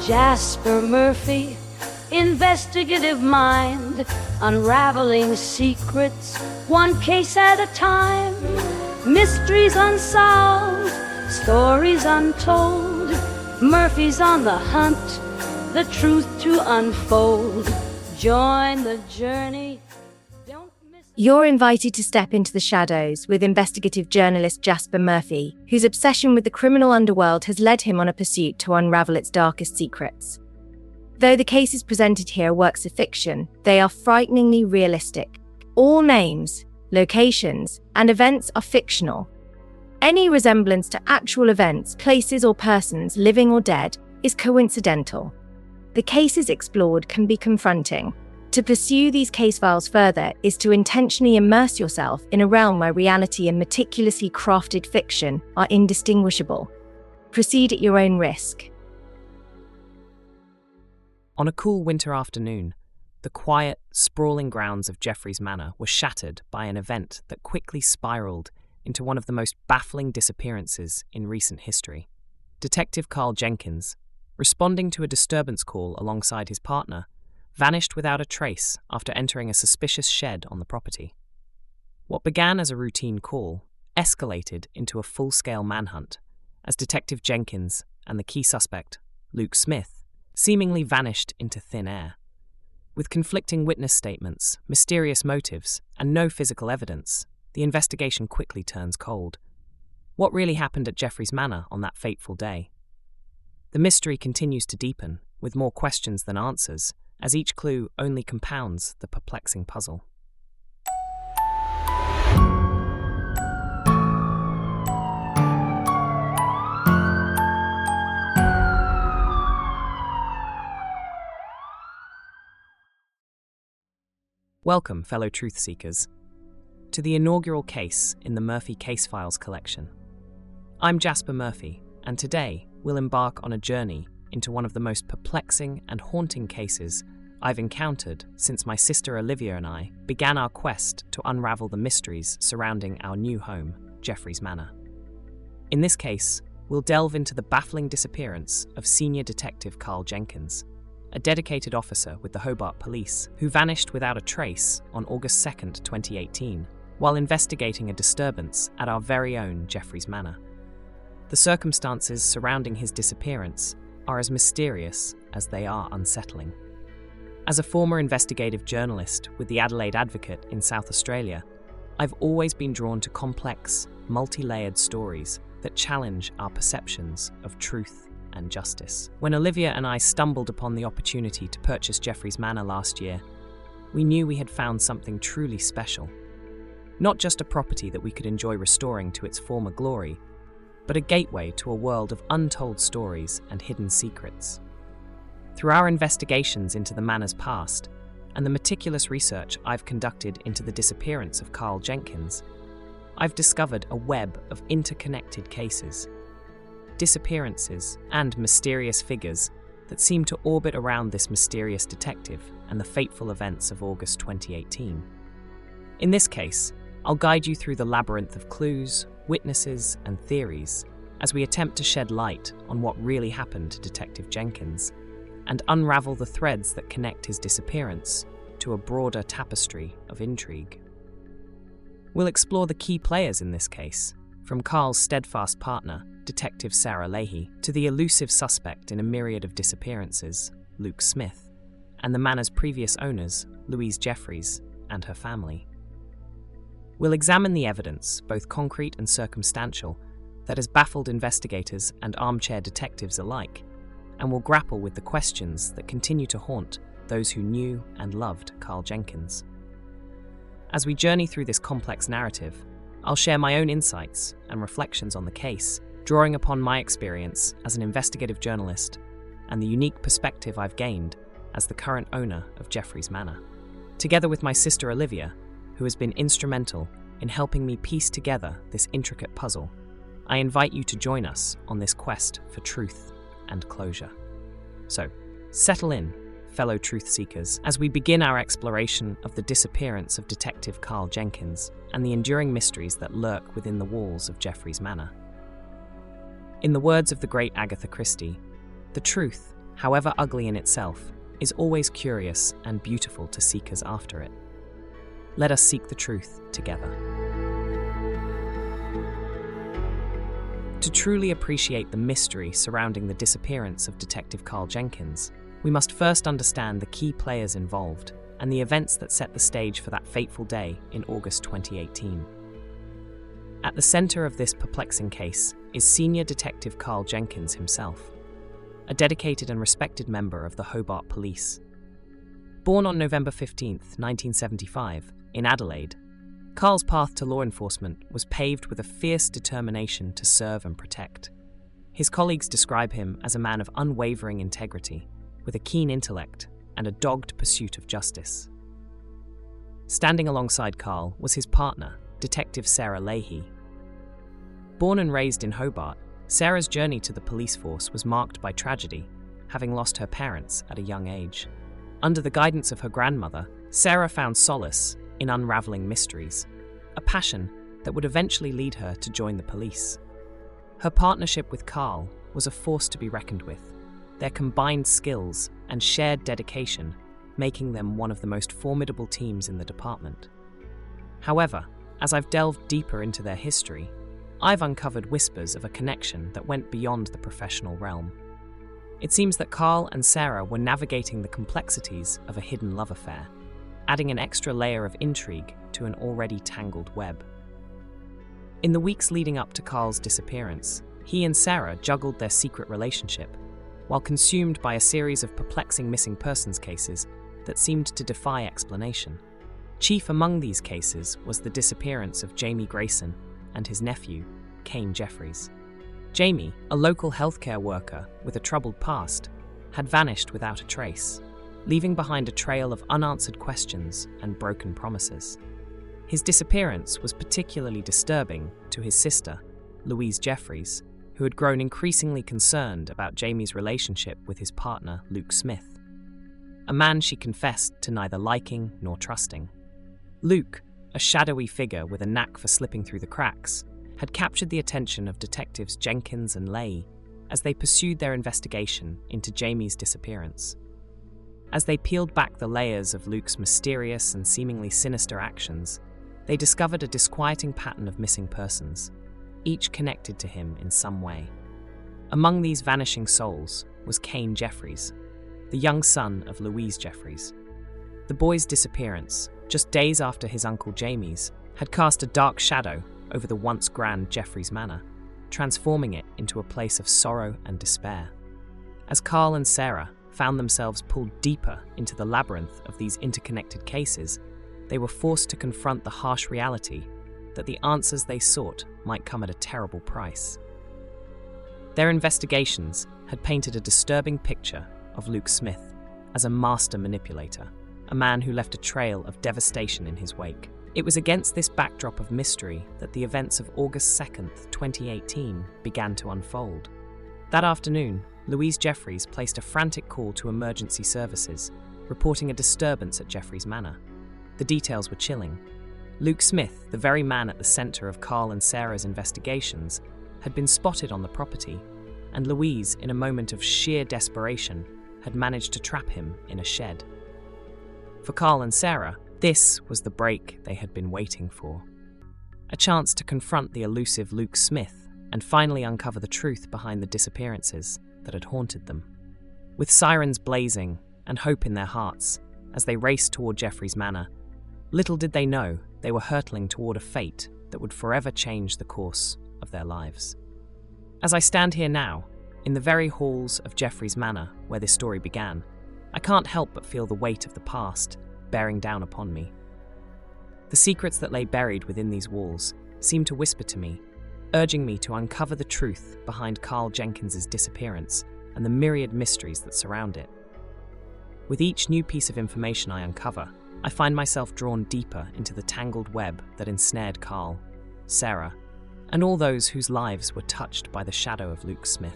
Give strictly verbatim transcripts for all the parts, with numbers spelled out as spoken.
Jasper Murphy, investigative mind, unraveling secrets, one case at a time. Mysteries unsolved, stories untold. Murphy's on the hunt, the truth to unfold. Join the journey. Don't miss. You're invited to step into the shadows with investigative journalist Jasper Murphy, whose obsession with the criminal underworld has led him on a pursuit to unravel its darkest secrets. Though the cases presented here are works of fiction, they are frighteningly realistic. All names, locations, and events are fictional. Any resemblance to actual events, places, or persons, living or dead, is coincidental. The cases explored can be confronting. To pursue these case files further is to intentionally immerse yourself in a realm where reality and meticulously crafted fiction are indistinguishable. Proceed at your own risk. On a cool winter afternoon, the quiet, sprawling grounds of Jeffreys Manor were shattered by an event that quickly spiraled into one of the most baffling disappearances in recent history. Detective Carl Jenkins, responding to a disturbance call alongside his partner, vanished without a trace after entering a suspicious shed on the property. What began as a routine call escalated into a full-scale manhunt as Detective Jenkins and the key suspect, Luke Smith, seemingly vanished into thin air. With conflicting witness statements, mysterious motives, and no physical evidence, the investigation quickly turns cold. What really happened at Jeffreys Manor on that fateful day? The mystery continues to deepen, with more questions than answers, as each clue only compounds the perplexing puzzle. Welcome, fellow truth seekers, to the inaugural case in the Murphy Case Files collection. I'm Jasper Murphy, and today we'll embark on a journey into one of the most perplexing and haunting cases I've encountered since my sister Olivia and I began our quest to unravel the mysteries surrounding our new home, Jeffreys Manor. In this case, we'll delve into the baffling disappearance of Senior Detective Carl Jenkins, a dedicated officer with the Hobart Police who vanished without a trace on August second, twenty eighteen, while investigating a disturbance at our very own Jeffreys Manor. The circumstances surrounding his disappearance are as mysterious as they are unsettling. As a former investigative journalist with the Adelaide Advocate in South Australia, I've always been drawn to complex, multi-layered stories that challenge our perceptions of truth and justice. When Olivia and I stumbled upon the opportunity to purchase Jeffreys Manor last year, we knew we had found something truly special. Not just a property that we could enjoy restoring to its former glory, but a gateway to a world of untold stories and hidden secrets. Through our investigations into the manor's past and the meticulous research I've conducted into the disappearance of Carl Jenkins, I've discovered a web of interconnected cases, disappearances, and mysterious figures that seem to orbit around this mysterious detective and the fateful events of August twenty eighteen. In this case, I'll guide you through the labyrinth of clues, witnesses, and theories as we attempt to shed light on what really happened to Detective Jenkins and unravel the threads that connect his disappearance to a broader tapestry of intrigue. We'll explore the key players in this case, from Carl's steadfast partner, Detective Sarah Leahy, to the elusive suspect in a myriad of disappearances, Luke Smith, and the manor's previous owners, Louise Jeffreys, and her family. We'll examine the evidence, both concrete and circumstantial, that has baffled investigators and armchair detectives alike, and we'll grapple with the questions that continue to haunt those who knew and loved Carl Jenkins. As we journey through this complex narrative, I'll share my own insights and reflections on the case, drawing upon my experience as an investigative journalist and the unique perspective I've gained as the current owner of Jeffreys Manor. Together with my sister Olivia, who has been instrumental in helping me piece together this intricate puzzle, I invite you to join us on this quest for truth and closure. So, settle in, fellow truth seekers, as we begin our exploration of the disappearance of Detective Carl Jenkins and the enduring mysteries that lurk within the walls of Jeffreys Manor. In the words of the great Agatha Christie, the truth however ugly in itself, is always curious and beautiful to seekers after it. Let us seek the truth together. To truly appreciate the mystery surrounding the disappearance of Detective Carl Jenkins, we must first understand the key players involved and the events that set the stage for that fateful day in August twenty eighteen. At the center of this perplexing case is Senior Detective Carl Jenkins himself, a dedicated and respected member of the Hobart Police. Born on November fifteenth, nineteen seventy-five, in Adelaide, Carl's path to law enforcement was paved with a fierce determination to serve and protect. His colleagues describe him as a man of unwavering integrity, with a keen intellect and a dogged pursuit of justice. Standing alongside Carl was his partner, Detective Sarah Leahy. Born and raised in Hobart, Sarah's journey to the police force was marked by tragedy, having lost her parents at a young age. Under the guidance of her grandmother, Sarah found solace in unraveling mysteries, a passion that would eventually lead her to join the police. Her partnership with Carl was a force to be reckoned with, their combined skills and shared dedication making them one of the most formidable teams in the department. However, as I've delved deeper into their history, I've uncovered whispers of a connection that went beyond the professional realm. It seems that Carl and Sarah were navigating the complexities of a hidden love affair, adding an extra layer of intrigue to an already tangled web. In the weeks leading up to Carl's disappearance, he and Sarah juggled their secret relationship, while consumed by a series of perplexing missing persons cases that seemed to defy explanation. Chief among these cases was the disappearance of Jamie Grayson and his nephew, Kane Jeffries. Jamie, a local healthcare worker with a troubled past, had vanished without a trace, leaving behind a trail of unanswered questions and broken promises. His disappearance was particularly disturbing to his sister, Louise Jeffries, who had grown increasingly concerned about Jamie's relationship with his partner, Luke Smith, a man she confessed to neither liking nor trusting. Luke, a shadowy figure with a knack for slipping through the cracks, had captured the attention of detectives Jenkins and Leahy as they pursued their investigation into Jamie's disappearance. As they peeled back the layers of Luke's mysterious and seemingly sinister actions, they discovered a disquieting pattern of missing persons, each connected to him in some way. Among these vanishing souls was Kane Jeffries, the young son of Louise Jeffries. The boy's disappearance, just days after his uncle Jamie's, had cast a dark shadow over the once grand Jeffries Manor, transforming it into a place of sorrow and despair. As Carl and Sarah found themselves pulled deeper into the labyrinth of these interconnected cases, they were forced to confront the harsh reality that the answers they sought might come at a terrible price. Their investigations had painted a disturbing picture of Luke Smith as a master manipulator, a man who left a trail of devastation in his wake. It was against this backdrop of mystery that the events of August second, twenty eighteen began to unfold. That afternoon, Louise Jeffries placed a frantic call to emergency services, reporting a disturbance at Jeffries Manor. The details were chilling. Luke Smith, the very man at the center of Carl and Sarah's investigations, had been spotted on the property, and Louise, in a moment of sheer desperation, had managed to trap him in a shed. For Carl and Sarah, this was the break they had been waiting for. A chance to confront the elusive Luke Smith and finally uncover the truth behind the disappearances that had haunted them. With sirens blazing and hope in their hearts as they raced toward Jeffries Manor, little did they know they were hurtling toward a fate that would forever change the course of their lives. As I stand here now, in the very halls of Jeffries Manor where this story began, I can't help but feel the weight of the past bearing down upon me. The secrets that lay buried within these walls seemed to whisper to me, urging me to uncover the truth behind Carl Jenkins's disappearance and the myriad mysteries that surround it. With each new piece of information I uncover, I find myself drawn deeper into the tangled web that ensnared Carl, Sarah, and all those whose lives were touched by the shadow of Luke Smith.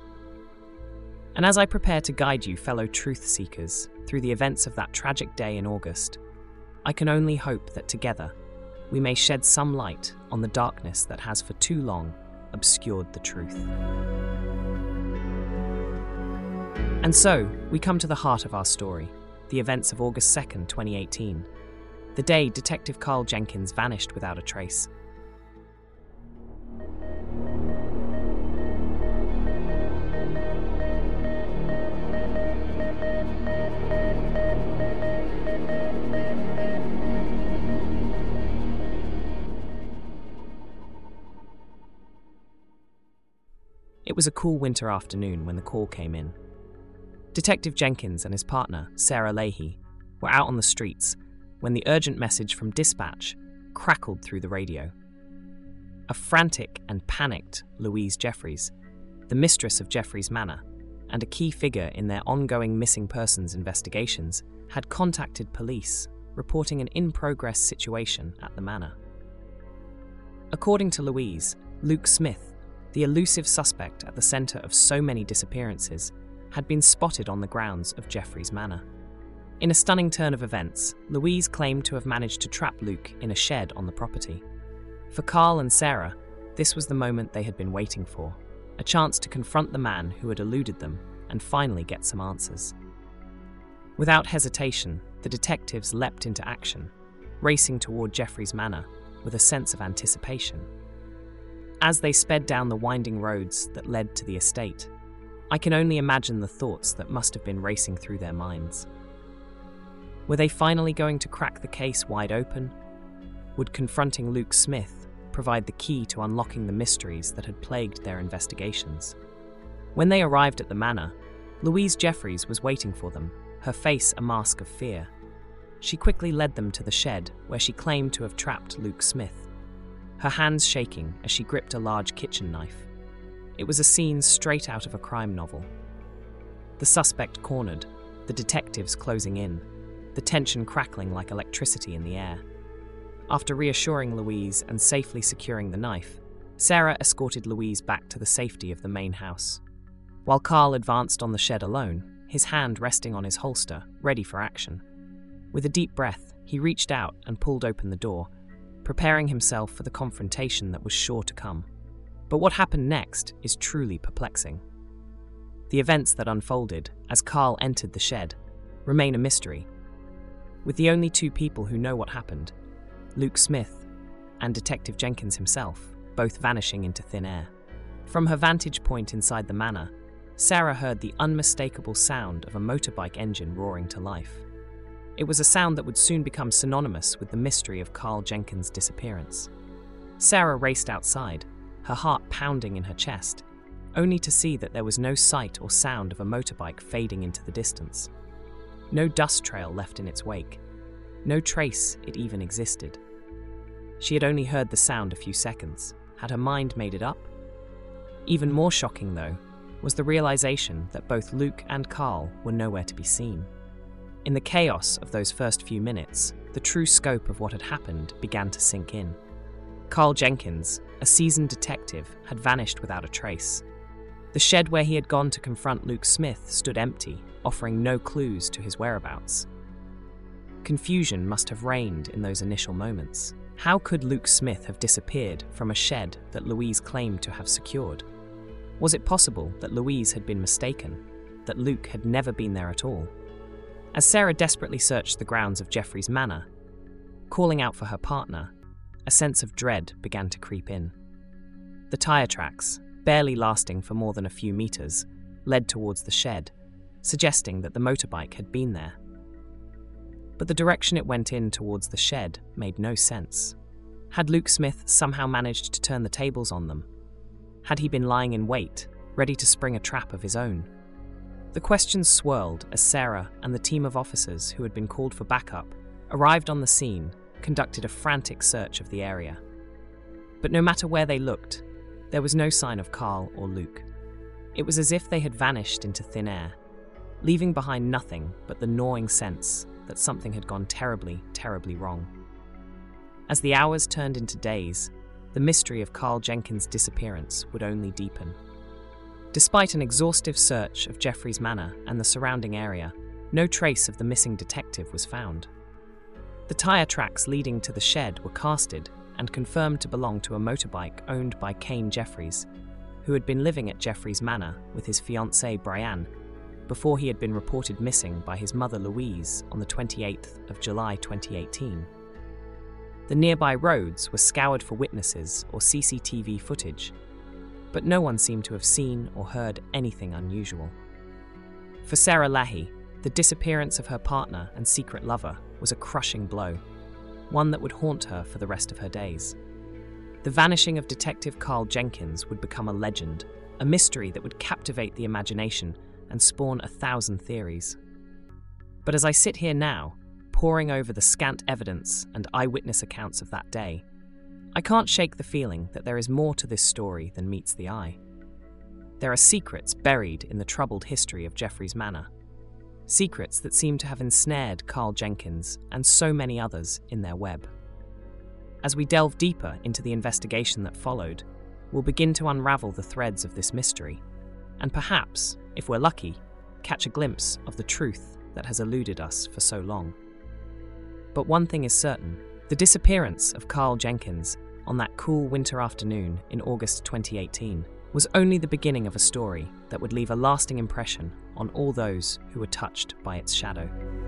And as I prepare to guide you, fellow truth seekers, through the events of that tragic day in August, I can only hope that together we may shed some light on the darkness that has for too long obscured the truth. And so, we come to the heart of our story, the events of August second, twenty eighteen, the day Detective Carl Jenkins vanished without a trace. It was a cool winter afternoon when the call came in. Detective Jenkins and his partner, Sarah Leahy, were out on the streets when the urgent message from dispatch crackled through the radio. A frantic and panicked Louise Jeffries, the mistress of Jeffries Manor and a key figure in their ongoing missing persons investigations, had contacted police, reporting an in-progress situation at the manor. According to Louise, Luke Smith, the elusive suspect at the centre of so many disappearances, had been spotted on the grounds of Jeffries Manor. In a stunning turn of events, Louise claimed to have managed to trap Luke in a shed on the property. For Carl and Sarah, this was the moment they had been waiting for, a chance to confront the man who had eluded them and finally get some answers. Without hesitation, the detectives leapt into action, racing toward Jeffries Manor with a sense of anticipation. As they sped down the winding roads that led to the estate, I can only imagine the thoughts that must have been racing through their minds. Were they finally going to crack the case wide open? Would confronting Luke Smith provide the key to unlocking the mysteries that had plagued their investigations? When they arrived at the manor, Louise Jeffries was waiting for them, her face a mask of fear. She quickly led them to the shed where she claimed to have trapped Luke Smith, her hands shaking as she gripped a large kitchen knife. It was a scene straight out of a crime novel. The suspect cornered, the detectives closing in, the tension crackling like electricity in the air. After reassuring Louise and safely securing the knife, Sarah escorted Louise back to the safety of the main house. While Carl advanced on the shed alone, his hand resting on his holster, ready for action. With a deep breath, he reached out and pulled open the door, preparing himself for the confrontation that was sure to come. But what happened next is truly perplexing. The events that unfolded as Carl entered the shed remain a mystery, with the only two people who know what happened, Luke Smith and Detective Jenkins himself, both vanishing into thin air. From her vantage point inside the manor, Sarah heard the unmistakable sound of a motorbike engine roaring to life. It was a sound that would soon become synonymous with the mystery of Carl Jenkins' disappearance. Sarah raced outside, her heart pounding in her chest, only to see that there was no sight or sound of a motorbike fading into the distance. No dust trail left in its wake. No trace it even existed. She had only heard the sound a few seconds. Had her mind made it up? Even more shocking, though, was the realization that both Luke and Carl were nowhere to be seen. In the chaos of those first few minutes, the true scope of what had happened began to sink in. Carl Jenkins, a seasoned detective, had vanished without a trace. The shed where he had gone to confront Luke Smith stood empty, offering no clues to his whereabouts. Confusion must have reigned in those initial moments. How could Luke Smith have disappeared from a shed that Louise claimed to have secured? Was it possible that Louise had been mistaken, that Luke had never been there at all? As Sarah desperately searched the grounds of Jeffries Manor, calling out for her partner, a sense of dread began to creep in. The tyre tracks, barely lasting for more than a few metres, led towards the shed, suggesting that the motorbike had been there. But the direction it went in towards the shed made no sense. Had Luke Smith somehow managed to turn the tables on them? Had he been lying in wait, ready to spring a trap of his own? The questions swirled as Sarah and the team of officers who had been called for backup arrived on the scene, conducted a frantic search of the area. But no matter where they looked, there was no sign of Carl or Luke. It was as if they had vanished into thin air, leaving behind nothing but the gnawing sense that something had gone terribly, terribly wrong. As the hours turned into days, the mystery of Carl Jenkins' disappearance would only deepen. Despite an exhaustive search of Jeffries Manor and the surrounding area, no trace of the missing detective was found. The tyre tracks leading to the shed were casted and confirmed to belong to a motorbike owned by Kane Jeffries, who had been living at Jeffries Manor with his fiancée Brianne before he had been reported missing by his mother Louise on the twenty-eighth of July twenty eighteen. The nearby roads were scoured for witnesses or C C T V footage, but no one seemed to have seen or heard anything unusual. For Sarah Lahey, the disappearance of her partner and secret lover was a crushing blow, one that would haunt her for the rest of her days. The vanishing of Detective Carl Jenkins would become a legend, a mystery that would captivate the imagination and spawn a thousand theories. But as I sit here now, poring over the scant evidence and eyewitness accounts of that day, I can't shake the feeling that there is more to this story than meets the eye. There are secrets buried in the troubled history of Jeffreys Manor, secrets that seem to have ensnared Carl Jenkins and so many others in their web. As we delve deeper into the investigation that followed, we'll begin to unravel the threads of this mystery, and perhaps, if we're lucky, catch a glimpse of the truth that has eluded us for so long. But one thing is certain, the disappearance of Carl Jenkins on that cool winter afternoon in August twenty eighteen was only the beginning of a story that would leave a lasting impression on all those who were touched by its shadow.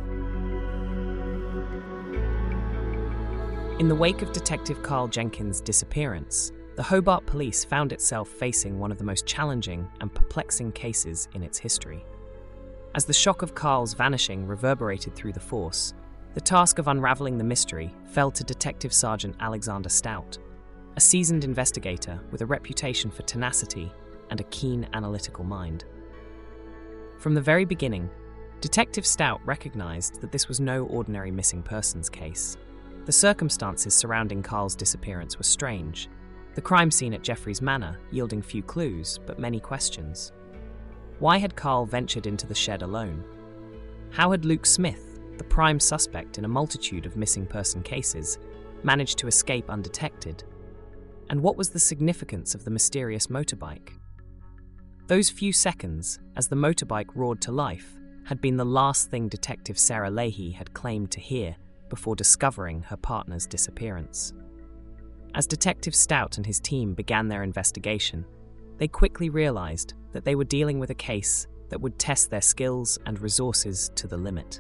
In the wake of Detective Carl Jenkins' disappearance, the Hobart Police found itself facing one of the most challenging and perplexing cases in its history. As the shock of Carl's vanishing reverberated through the force, the task of unravelling the mystery fell to Detective Sergeant Alexander Stout, a seasoned investigator with a reputation for tenacity and a keen analytical mind. From the very beginning, Detective Stout recognised that this was no ordinary missing persons case. The circumstances surrounding Carl's disappearance were strange, the crime scene at Jeffreys Manor yielding few clues but many questions. Why had Carl ventured into the shed alone? How had Luke Smith, the prime suspect in a multitude of missing person cases, managed to escape undetected? And what was the significance of the mysterious motorbike? Those few seconds, as the motorbike roared to life, had been the last thing Detective Sarah Lahey had claimed to hear before discovering her partner's disappearance. As Detective Stout and his team began their investigation, they quickly realised that they were dealing with a case that would test their skills and resources to the limit.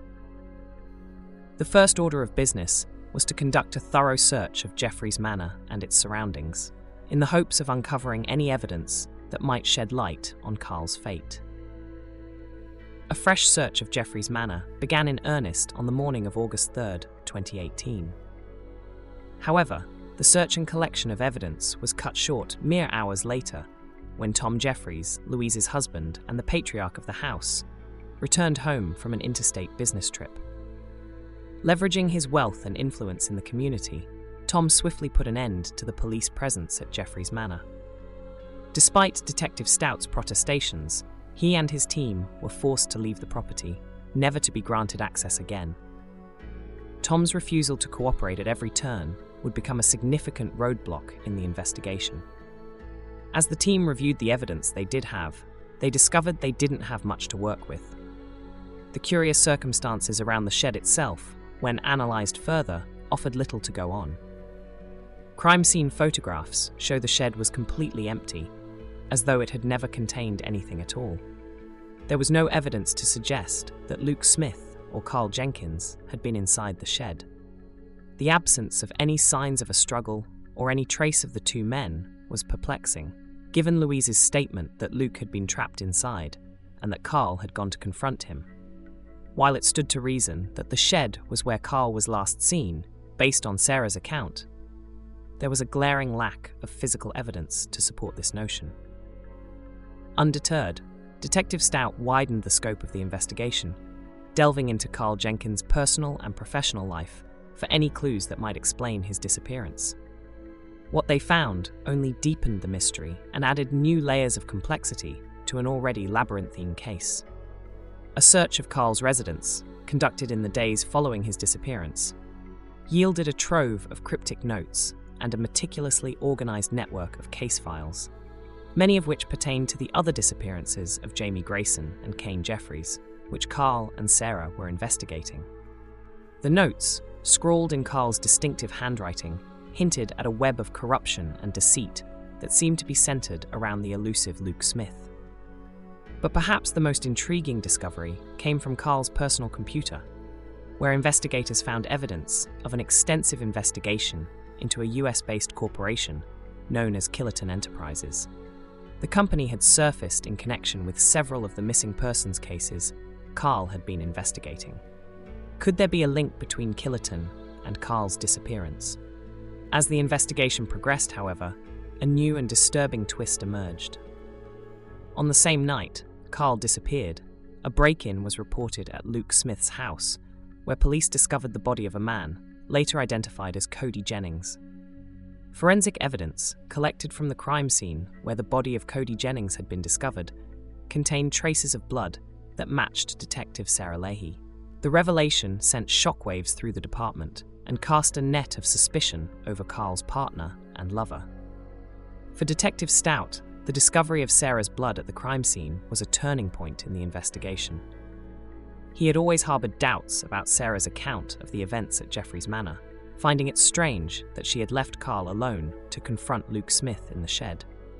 The first order of business was to conduct a thorough search of Jeffreys Manor and its surroundings, in the hopes of uncovering any evidence that might shed light on Carl's fate. A fresh search of Jeffreys Manor began in earnest on the morning of August third, twenty eighteen. However, the search and collection of evidence was cut short mere hours later, when Tom Jeffreys, Louise's husband and the patriarch of the house, returned home from an interstate business trip. Leveraging his wealth and influence in the community, Tom swiftly put an end to the police presence at Jeffreys Manor. Despite Detective Stout's protestations, he and his team were forced to leave the property, never to be granted access again. Tom's refusal to cooperate at every turn would become a significant roadblock in the investigation. As the team reviewed the evidence they did have, they discovered they didn't have much to work with. The curious circumstances around the shed itself, when analysed further, offered little to go on. Crime scene photographs show the shed was completely empty, as though it had never contained anything at all. There was no evidence to suggest that Luke Smith or Carl Jenkins had been inside the shed. The absence of any signs of a struggle or any trace of the two men was perplexing, given Louise's statement that Luke had been trapped inside and that Carl had gone to confront him. While it stood to reason that the shed was where Carl was last seen, based on Sarah's account, there was a glaring lack of physical evidence to support this notion. Undeterred, Detective Stout widened the scope of the investigation, delving into Carl Jenkins' personal and professional life for any clues that might explain his disappearance. What they found only deepened the mystery and added new layers of complexity to an already labyrinthine case. A search of Carl's residence, conducted in the days following his disappearance, yielded a trove of cryptic notes and a meticulously organised network of case files, many of which pertained to the other disappearances of Jamie Grayson and Kane Jeffreys, which Carl and Sarah were investigating. The notes, scrawled in Carl's distinctive handwriting, hinted at a web of corruption and deceit that seemed to be centred around the elusive Luke Smith. But perhaps the most intriguing discovery came from Carl's personal computer, where investigators found evidence of an extensive investigation into a U S-based corporation known as Killerton Enterprises. The company had surfaced in connection with several of the missing persons cases Carl had been investigating. Could there be a link between Killerton and Carl's disappearance? As the investigation progressed, however, a new and disturbing twist emerged. On the same night Carl disappeared, a break-in was reported at Luke Smith's house, where police discovered the body of a man, later identified as Cody Jennings. Forensic evidence, collected from the crime scene where the body of Cody Jennings had been discovered, contained traces of blood that matched Detective Sarah Leahy. The revelation sent shockwaves through the department and cast a net of suspicion over Carl's partner and lover. For Detective Stout, the discovery of Sarah's blood at the crime scene was a turning point in the investigation. He had always harbored doubts about Sarah's account of the events at Jeffrey's Manor, finding it strange that she had left Carl alone to confront Luke Smith in the shed.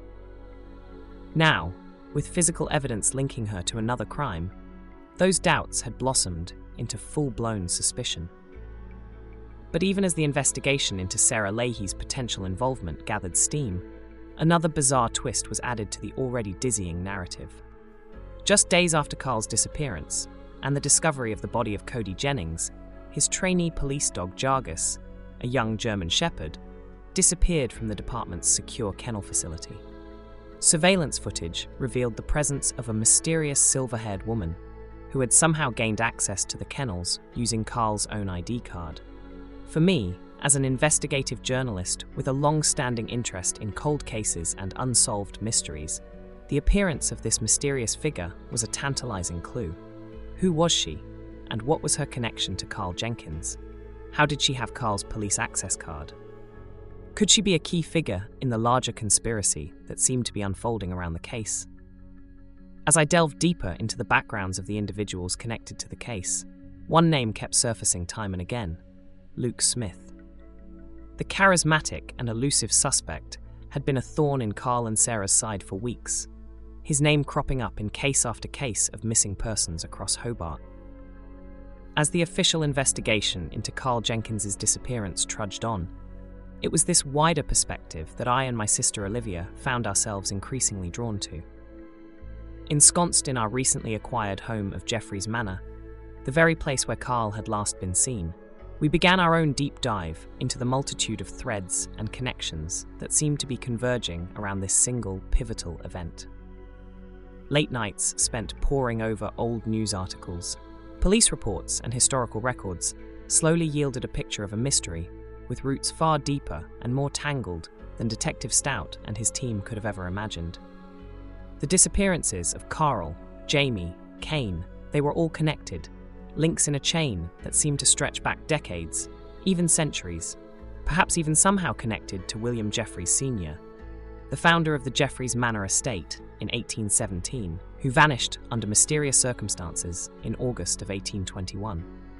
Now, with physical evidence linking her to another crime, those doubts had blossomed into full-blown suspicion. But even as the investigation into Sarah Leahy's potential involvement gathered steam, another bizarre twist was added to the already dizzying narrative. Just days after Carl's disappearance, and the discovery of the body of Cody Jennings, his trainee police dog Jargus, a young German shepherd, disappeared from the department's secure kennel facility. Surveillance footage revealed the presence of a mysterious silver-haired woman who had somehow gained access to the kennels using Carl's own I D card. For me, as an investigative journalist with a long-standing interest in cold cases and unsolved mysteries, the appearance of this mysterious figure was a tantalizing clue. Who was she, and what was her connection to Carl Jenkins? How did she have Carl's police access card? Could she be a key figure in the larger conspiracy that seemed to be unfolding around the case? As I delved deeper into the backgrounds of the individuals connected to the case, one name kept surfacing time and again: Luke Smith. The charismatic and elusive suspect had been a thorn in Carl and Sarah's side for weeks, his name cropping up in case after case of missing persons across Hobart. As the official investigation into Carl Jenkins's disappearance trudged on, it was this wider perspective that I and my sister Olivia found ourselves increasingly drawn to. Ensconced in our recently acquired home of Jeffrey's Manor, the very place where Carl had last been seen, we began our own deep dive into the multitude of threads and connections that seemed to be converging around this single pivotal event. Late nights spent poring over old news articles, police reports and historical records slowly yielded a picture of a mystery with roots far deeper and more tangled than Detective Stout and his team could have ever imagined. The disappearances of Carl, Jamie, Kane, they were all connected, links in a chain that seemed to stretch back decades, even centuries, perhaps even somehow connected to William Jeffreys Senior, the founder of the Jeffreys Manor estate in eighteen seventeen, who vanished under mysterious circumstances in August of eighteen twenty-one.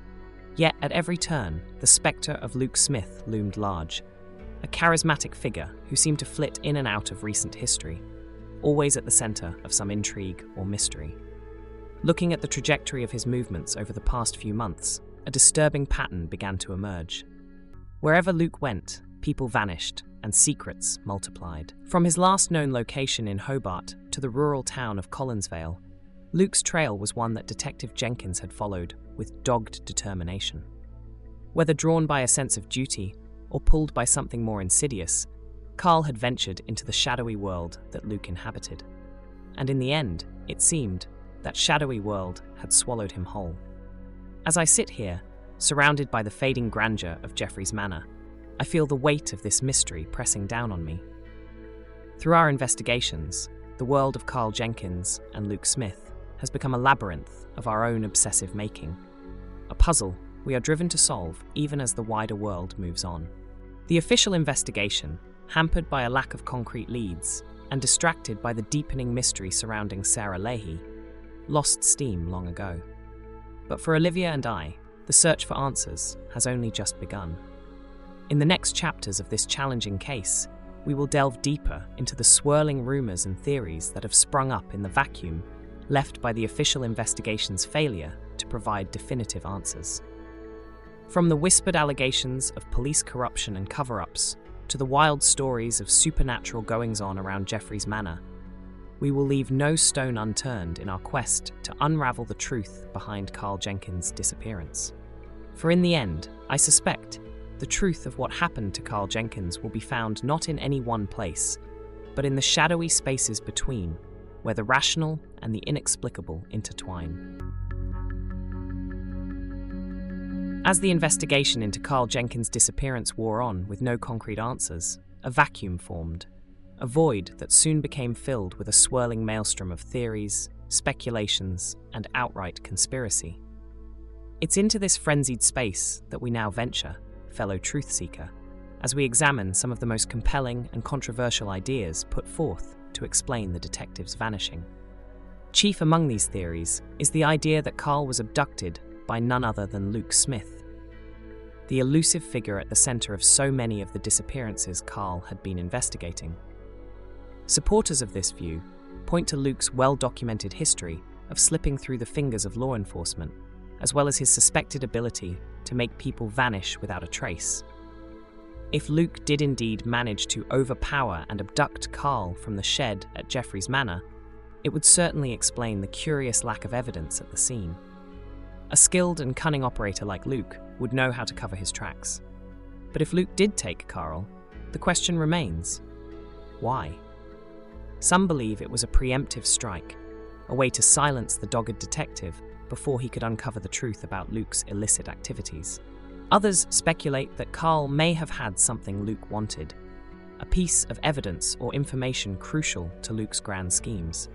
Yet at every turn, the spectre of Luke Smith loomed large, a charismatic figure who seemed to flit in and out of recent history, always at the centre of some intrigue or mystery. Looking at the trajectory of his movements over the past few months, a disturbing pattern began to emerge. Wherever Luke went, people vanished and secrets multiplied. From his last known location in Hobart to the rural town of Collinsvale, Luke's trail was one that Detective Jenkins had followed with dogged determination. Whether drawn by a sense of duty or pulled by something more insidious, Carl had ventured into the shadowy world that Luke inhabited. And in the end, it seemed that shadowy world had swallowed him whole. As I sit here, surrounded by the fading grandeur of Jeffrey's Manor, I feel the weight of this mystery pressing down on me. Through our investigations, the world of Carl Jenkins and Luke Smith has become a labyrinth of our own obsessive making, a puzzle we are driven to solve even as the wider world moves on. The official investigation, hampered by a lack of concrete leads and distracted by the deepening mystery surrounding Sarah Leahy, lost steam long ago. But for Olivia and I, the search for answers has only just begun. In the next chapters of this challenging case, we will delve deeper into the swirling rumours and theories that have sprung up in the vacuum left by the official investigation's failure to provide definitive answers. From the whispered allegations of police corruption and cover-ups to the wild stories of supernatural goings-on around Jeffreys Manor, we will leave no stone unturned in our quest to unravel the truth behind Karl Jenkins' disappearance. For in the end, I suspect, the truth of what happened to Karl Jenkins will be found not in any one place, but in the shadowy spaces between, where the rational and the inexplicable intertwine. As the investigation into Karl Jenkins' disappearance wore on with no concrete answers, a vacuum formed, a void that soon became filled with a swirling maelstrom of theories, speculations, and outright conspiracy. It's into this frenzied space that we now venture, fellow truth seeker, as we examine some of the most compelling and controversial ideas put forth to explain the detective's vanishing. Chief among these theories is the idea that Karl was abducted by none other than Luke Smith, the elusive figure at the center of so many of the disappearances Karl had been investigating. Supporters of this view point to Luke's well-documented history of slipping through the fingers of law enforcement, as well as his suspected ability to make people vanish without a trace. If Luke did indeed manage to overpower and abduct Karl from the shed at Jeffreys Manor, it would certainly explain the curious lack of evidence at the scene. A skilled and cunning operator like Luke would know how to cover his tracks. But if Luke did take Karl, the question remains, why? Some believe it was a preemptive strike, a way to silence the dogged detective before he could uncover the truth about Luke's illicit activities. Others speculate that Karl may have had something Luke wanted, a piece of evidence or information crucial to Luke's grand schemes.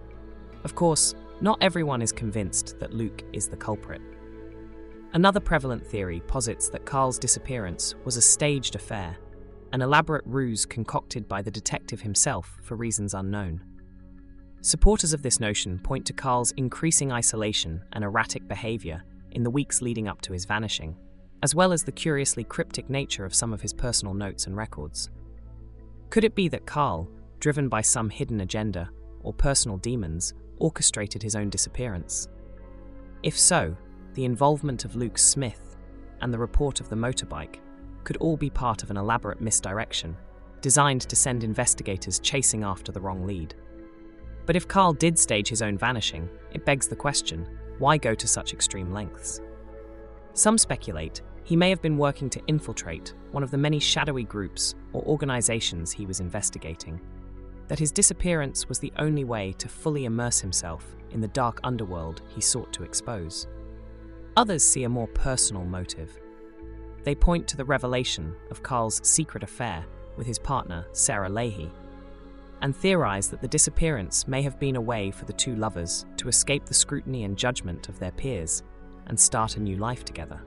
Of course, not everyone is convinced that Luke is the culprit. Another prevalent theory posits that Karl's disappearance was a staged affair, an elaborate ruse concocted by the detective himself for reasons unknown. Supporters of this notion point to Karl's increasing isolation and erratic behavior in the weeks leading up to his vanishing, as well as the curiously cryptic nature of some of his personal notes and records. Could it be that Karl, driven by some hidden agenda or personal demons, orchestrated his own disappearance? If so, the involvement of Luke Smith and the report of the motorbike could all be part of an elaborate misdirection designed to send investigators chasing after the wrong lead. But if Karl did stage his own vanishing, it begs the question, why go to such extreme lengths? Some speculate he may have been working to infiltrate one of the many shadowy groups or organizations he was investigating, that his disappearance was the only way to fully immerse himself in the dark underworld he sought to expose. Others see a more personal motive. They point to the revelation of Karl's secret affair with his partner, Sarah Leahy, and theorize that the disappearance may have been a way for the two lovers to escape the scrutiny and judgment of their peers and start a new life together.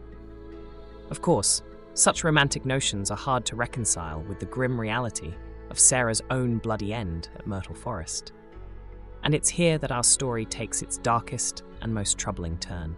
Of course, such romantic notions are hard to reconcile with the grim reality of Sarah's own bloody end at Myrtle Forest. And it's here that our story takes its darkest and most troubling turn.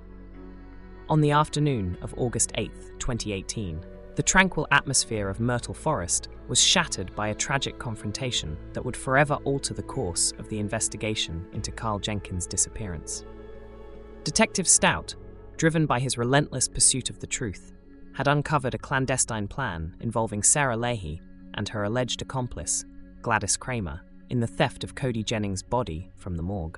On the afternoon of August eighth, twenty eighteen, the tranquil atmosphere of Myrtle Forest was shattered by a tragic confrontation that would forever alter the course of the investigation into Karl Jenkins' disappearance. Detective Stout, driven by his relentless pursuit of the truth, had uncovered a clandestine plan involving Sarah Leahy and her alleged accomplice, Gladys Kramer, in the theft of Cody Jennings' body from the morgue.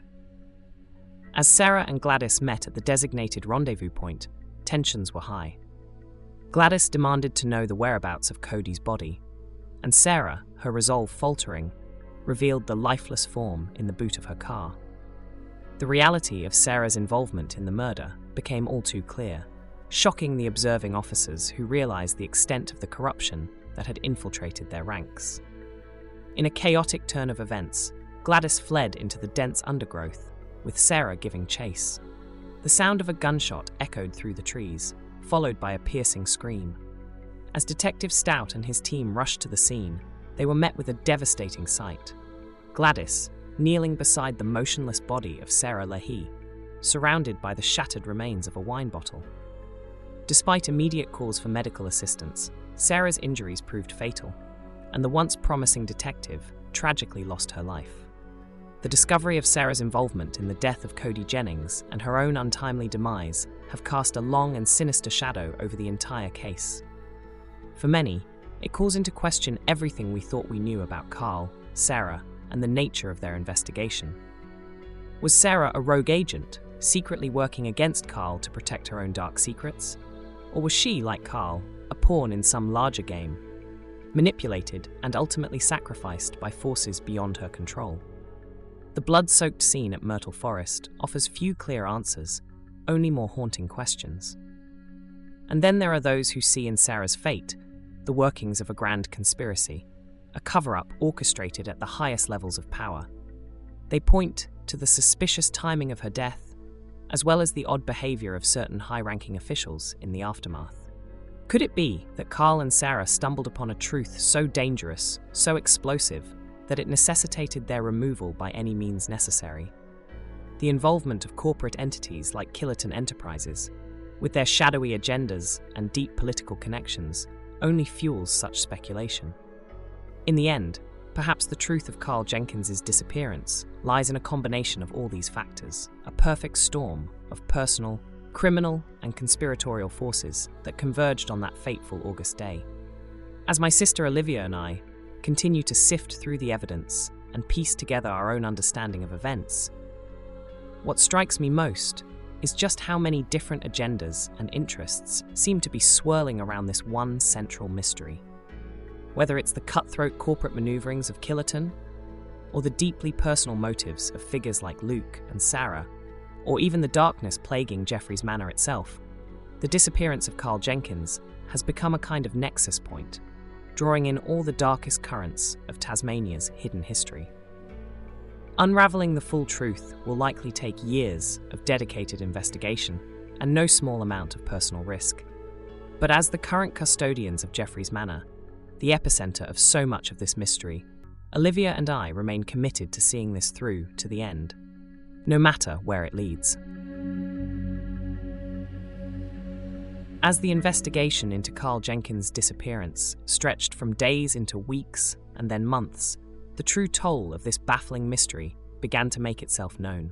As Sarah and Gladys met at the designated rendezvous point, tensions were high. Gladys demanded to know the whereabouts of Cody's body, and Sarah, her resolve faltering, revealed the lifeless form in the boot of her car. The reality of Sarah's involvement in the murder became all too clear, shocking the observing officers who realized the extent of the corruption that had infiltrated their ranks. In a chaotic turn of events, Gladys fled into the dense undergrowth, with Sarah giving chase. The sound of a gunshot echoed through the trees, followed by a piercing scream. As Detective Stout and his team rushed to the scene, they were met with a devastating sight. Gladys, kneeling beside the motionless body of Sarah Leahy, surrounded by the shattered remains of a wine bottle. Despite immediate calls for medical assistance, Sarah's injuries proved fatal, and the once promising detective tragically lost her life. The discovery of Sarah's involvement in the death of Cody Jennings and her own untimely demise have cast a long and sinister shadow over the entire case. For many, it calls into question everything we thought we knew about Carl, Sarah, and the nature of their investigation. Was Sarah a rogue agent, secretly working against Carl to protect her own dark secrets? Or was she, like Carl, a pawn in some larger game, manipulated and ultimately sacrificed by forces beyond her control? The blood-soaked scene at Myrtle Forest offers few clear answers, only more haunting questions. And then there are those who see in Sarah's fate the workings of a grand conspiracy, a cover-up orchestrated at the highest levels of power. They point to the suspicious timing of her death, as well as the odd behavior of certain high-ranking officials in the aftermath. Could it be that Carl and Sarah stumbled upon a truth so dangerous, so explosive, that it necessitated their removal by any means necessary? The involvement of corporate entities like Killerton Enterprises, with their shadowy agendas and deep political connections, only fuels such speculation. In the end, perhaps the truth of Carl Jenkins's disappearance lies in a combination of all these factors, a perfect storm of personal, criminal, and conspiratorial forces that converged on that fateful August day. As my sister Olivia and I continue to sift through the evidence and piece together our own understanding of events, what strikes me most is just how many different agendas and interests seem to be swirling around this one central mystery. Whether it's the cutthroat corporate maneuverings of Killerton, or the deeply personal motives of figures like Luke and Sarah, or even the darkness plaguing Jeffreys Manor itself, the disappearance of Carl Jenkins has become a kind of nexus point, drawing in all the darkest currents of Tasmania's hidden history. Unraveling the full truth will likely take years of dedicated investigation and no small amount of personal risk. But as the current custodians of Jeffreys Manor, the epicenter of so much of this mystery, Olivia and I remain committed to seeing this through to the end, no matter where it leads. As the investigation into Carl Jenkins' disappearance stretched from days into weeks and then months, the true toll of this baffling mystery began to make itself known.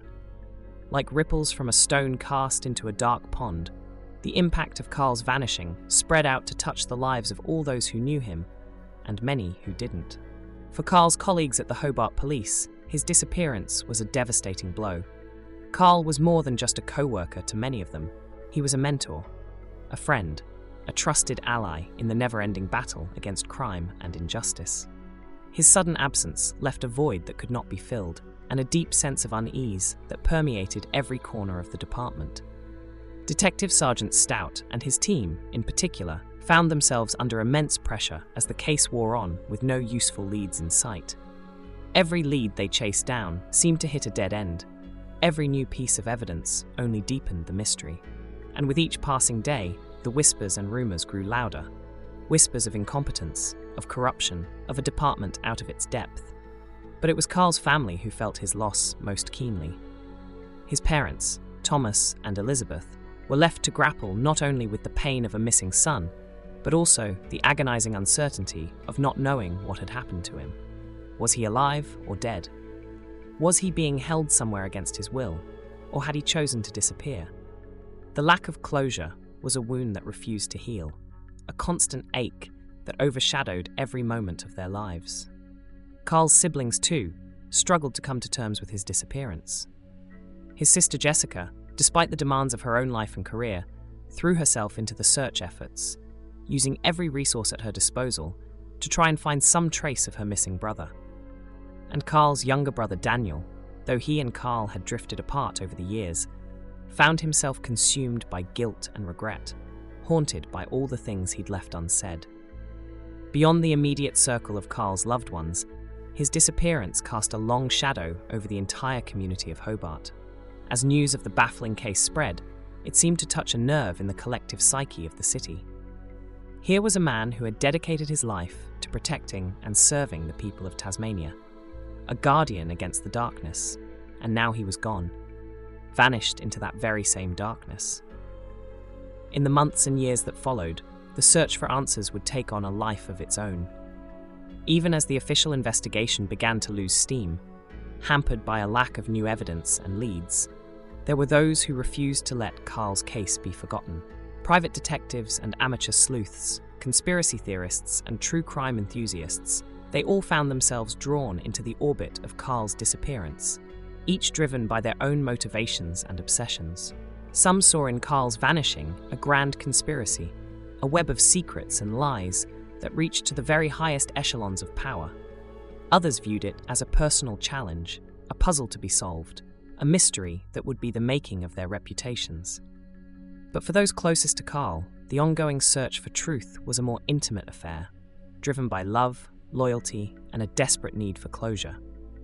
Like ripples from a stone cast into a dark pond, the impact of Carl's vanishing spread out to touch the lives of all those who knew him, and many who didn't. For Carl's colleagues at the Hobart Police, his disappearance was a devastating blow. Carl was more than just a co-worker to many of them. He was a mentor, a friend, a trusted ally in the never-ending battle against crime and injustice. His sudden absence left a void that could not be filled, and a deep sense of unease that permeated every corner of the department. Detective Sergeant Stout and his team, in particular, found themselves under immense pressure as the case wore on with no useful leads in sight. Every lead they chased down seemed to hit a dead end. Every new piece of evidence only deepened the mystery. And with each passing day, the whispers and rumours grew louder. Whispers of incompetence, of corruption, of a department out of its depth. But it was Carl's family who felt his loss most keenly. His parents, Thomas and Elizabeth, were left to grapple not only with the pain of a missing son, but also the agonizing uncertainty of not knowing what had happened to him. Was he alive or dead? Was he being held somewhere against his will, or had he chosen to disappear? The lack of closure was a wound that refused to heal, a constant ache that overshadowed every moment of their lives. Carl's siblings, too, struggled to come to terms with his disappearance. His sister Jessica, despite the demands of her own life and career, threw herself into the search efforts, using every resource at her disposal to try and find some trace of her missing brother. And Carl's younger brother Daniel, though he and Carl had drifted apart over the years, found himself consumed by guilt and regret, haunted by all the things he'd left unsaid. Beyond the immediate circle of Carl's loved ones, his disappearance cast a long shadow over the entire community of Hobart. As news of the baffling case spread, it seemed to touch a nerve in the collective psyche of the city. Here was a man who had dedicated his life to protecting and serving the people of Tasmania, a guardian against the darkness, and now he was gone, vanished into that very same darkness. In the months and years that followed, the search for answers would take on a life of its own. Even as the official investigation began to lose steam, hampered by a lack of new evidence and leads, there were those who refused to let Carl's case be forgotten. Private detectives and amateur sleuths, conspiracy theorists and true crime enthusiasts, they all found themselves drawn into the orbit of Carl's disappearance, each driven by their own motivations and obsessions. Some saw in Carl's vanishing a grand conspiracy, a web of secrets and lies that reached to the very highest echelons of power. Others viewed it as a personal challenge, a puzzle to be solved, a mystery that would be the making of their reputations. But for those closest to Carl, the ongoing search for truth was a more intimate affair, driven by love, loyalty, and a desperate need for closure.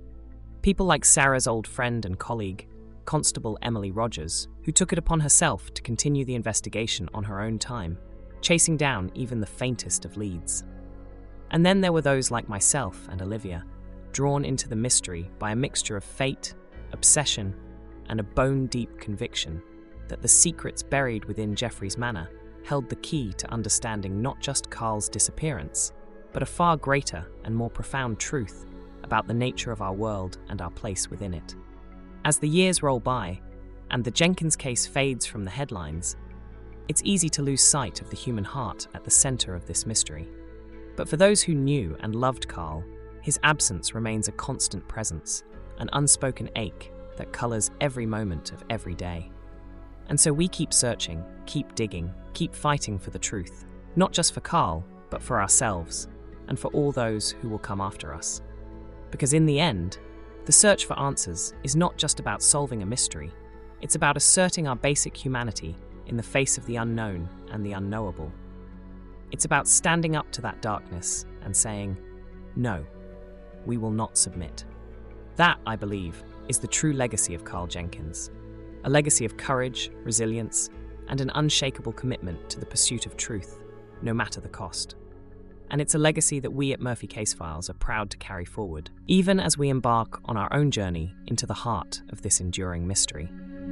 People like Sarah's old friend and colleague, Constable Emily Rogers, who took it upon herself to continue the investigation on her own time, chasing down even the faintest of leads. And then there were those like myself and Olivia, drawn into the mystery by a mixture of fate, obsession, and a bone-deep conviction that the secrets buried within Jeffrey's Manor held the key to understanding not just Carl's disappearance, but a far greater and more profound truth about the nature of our world and our place within it. As the years roll by, and the Jenkins case fades from the headlines, it's easy to lose sight of the human heart at the center of this mystery. But for those who knew and loved Carl, his absence remains a constant presence, an unspoken ache that colors every moment of every day. And so we keep searching, keep digging, keep fighting for the truth, not just for Carl, but for ourselves, and for all those who will come after us. Because in the end, the search for answers is not just about solving a mystery, it's about asserting our basic humanity in the face of the unknown and the unknowable. It's about standing up to that darkness and saying, no, we will not submit. That, I believe, is the true legacy of Carl Jenkins, a legacy of courage, resilience, and an unshakable commitment to the pursuit of truth, no matter the cost. And it's a legacy that we at Murphy Case Files are proud to carry forward, even as we embark on our own journey into the heart of this enduring mystery.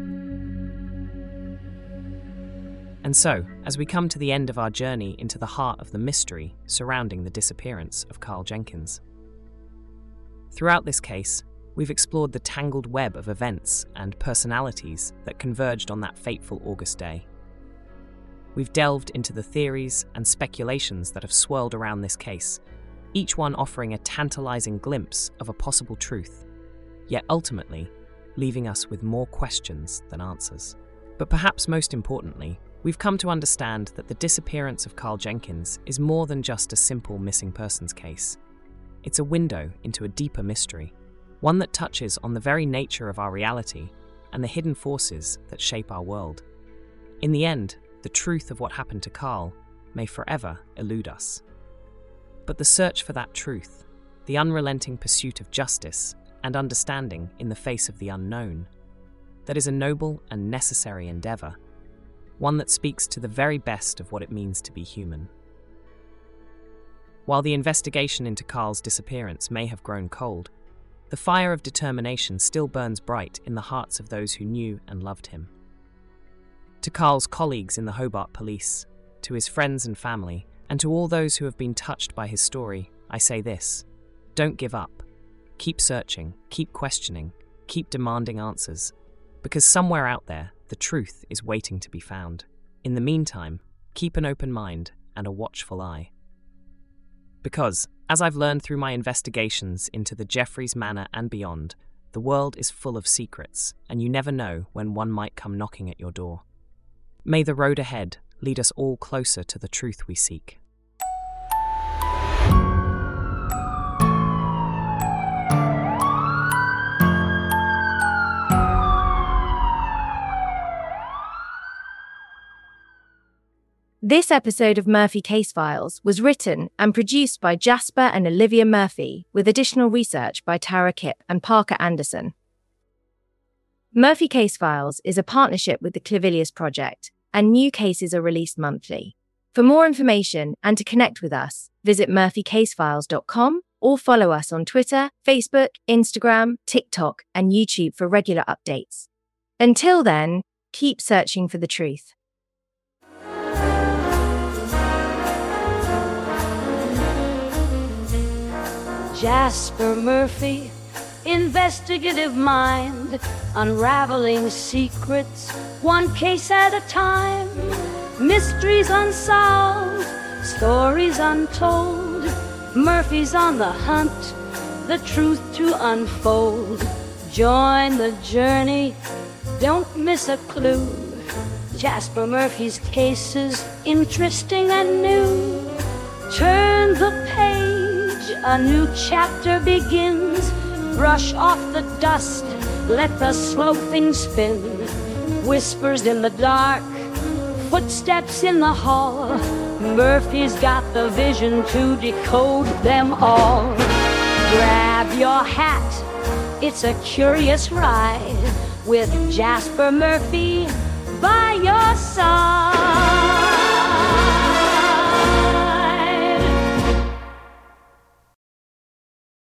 And so, as we come to the end of our journey into the heart of the mystery surrounding the disappearance of Carl Jenkins. Throughout this case, we've explored the tangled web of events and personalities that converged on that fateful August day. We've delved into the theories and speculations that have swirled around this case, each one offering a tantalizing glimpse of a possible truth, yet ultimately leaving us with more questions than answers. But perhaps most importantly, we've come to understand that the disappearance of Carl Jenkins is more than just a simple missing persons case. It's a window into a deeper mystery, one that touches on the very nature of our reality and the hidden forces that shape our world. In the end, the truth of what happened to Carl may forever elude us. But the search for that truth, the unrelenting pursuit of justice and understanding in the face of the unknown, that is a noble and necessary endeavor, one that speaks to the very best of what it means to be human. While the investigation into Carl's disappearance may have grown cold, the fire of determination still burns bright in the hearts of those who knew and loved him. To Carl's colleagues in the Hobart Police, to his friends and family, and to all those who have been touched by his story, I say this: don't give up. Keep searching, keep questioning, keep demanding answers, because somewhere out there, the truth is waiting to be found. In the meantime, keep an open mind and a watchful eye. Because, as I've learned through my investigations into the Jeffrey's Manor and beyond, the world is full of secrets, and you never know when one might come knocking at your door. May the road ahead lead us all closer to the truth we seek. This episode of Murphy Case Files was written and produced by Jasper and Olivia Murphy, with additional research by Tara Kipp and Parker Anderson. Murphy Case Files is a partnership with the Clavilius Project, and new cases are released monthly. For more information and to connect with us, visit murphy case files dot com or follow us on Twitter, Facebook, Instagram, TikTok, and YouTube for regular updates. Until then, keep searching for the truth. Jasper Murphy investigative mind, unraveling secrets, one case at a time. Mysteries unsolved, stories untold. Murphy's on the hunt, the truth to unfold. Join the journey, don't miss a clue. Jasper Murphy's cases, interesting and new. Turn the page, a new chapter begins. Brush off the dust, let the slow things spin. Whispers in the dark, footsteps in the hall. Murphy's got the vision to decode them all. Grab your hat, it's a curious ride with Jasper Murphy by your side.